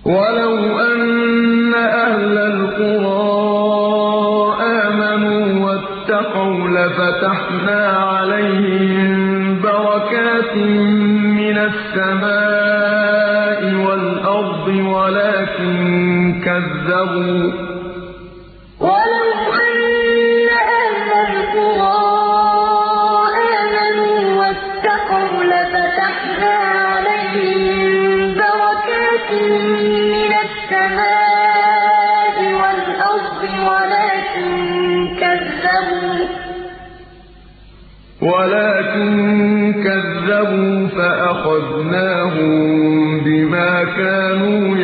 وَلَوْ أَنَّ أَهْلَ الْقُرَىٰ آمَنُوا وَاتَّقَوْا لَفَتَحْنَا عَلَيْهِم بَرَكَاتٍ مِّنَ السَّمَاءِ وَالْأَرْضِ وَلَٰكِن كَذَّبُوا فَأَخَذْنَاهُم بِمَا كَانُوا